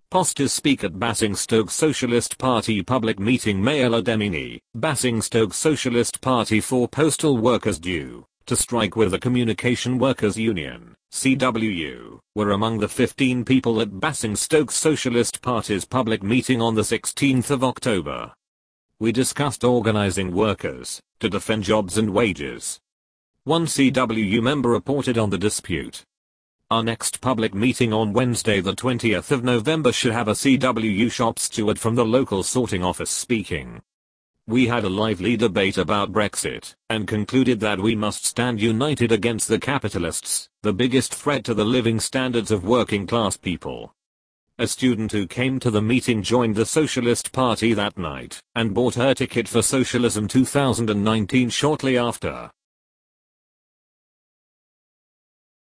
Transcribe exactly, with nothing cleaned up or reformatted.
Posters speak at Basingstoke Socialist Party public meeting. Mayor Demini. Basingstoke Socialist Party for postal workers due to strike with the Communication Workers Union, C W U, were among the fifteen people at Basingstoke Socialist Party's public meeting on the sixteenth of October. We discussed organizing workers to defend jobs and wages. One C W U member reported on the dispute. Our next public meeting on Wednesday the twentieth of November should have a C W U shop steward from the local sorting office speaking. We had a lively debate about Brexit and concluded that we must stand united against the capitalists, the biggest threat to the living standards of working class people. A student who came to the meeting joined the Socialist Party that night and bought her ticket for Socialism two thousand nineteen shortly after.